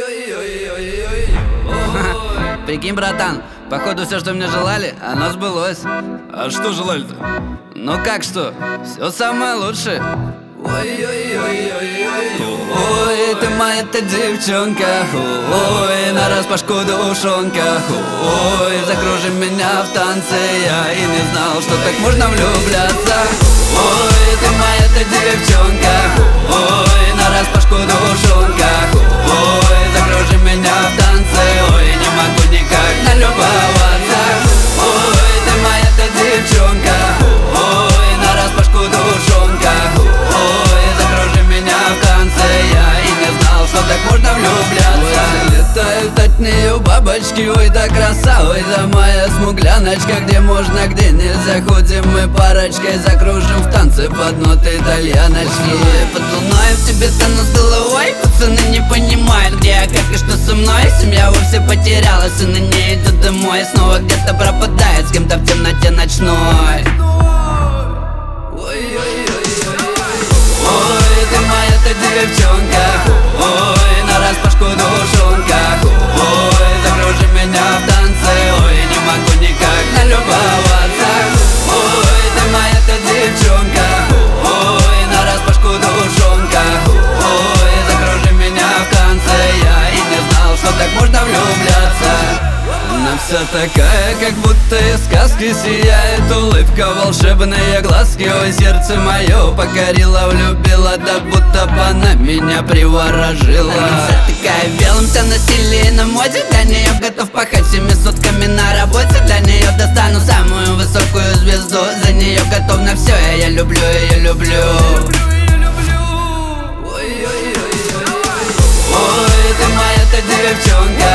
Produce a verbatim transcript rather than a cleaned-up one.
Прикинь, братан, походу все, что мне желали, оно сбылось. А что желали-то? Ну как что? Все самое лучшее. Ой, ты моя-то девчонка, ой, нараспашку душонка, ой, закружи меня в танце, я и не знал, что так можно влюбляться. Ой, ты моя-то девчонка, ой, нараспашку душонка, ой, закружи меня в танце, ой, не могу никак налюбоваться. Ой, ты моя-то девчонка, ой, нараспашку душонка, ой, закружи меня в танце, я и не знал, что так можно влюбляться. Ой, летают от нее бабочки, ой, да краса, ой, да моя смугляночка, где можно, где нельзя, ходим мы парочкой, закружим в танце под ноты итальяночки. Под луной в тебе тону с головой, пацаны не понимают, где я, как и что со мной. Семья вовсе потерялась, сыны не идут домой, снова где-то пропадает с кем-то в темноте ночной. Ой, ты моя-то девчонка, ой, нараспашку душонка, ой, закружи меня в танце, ой, не могу никак налюбоваться. Ой, ты моя-то девчонка, ой, нараспашку душонка, ой, закружи меня в танце, я и не знал, что так можно влюбляться. Она вся такая, как будто из сказки, сияет улыбка, волшебные глазки. Ой, сердце мое покорила, влюбила, да будто бы она меня приворожила. Она вся такая в белом, вся на стиле и на моде, для нее готов пахать всеми сутками на работе. Для нее достану самую высокую звезду, за нее готов на все, я, я люблю ее, люблю. Ой, ты моя-то девчонка,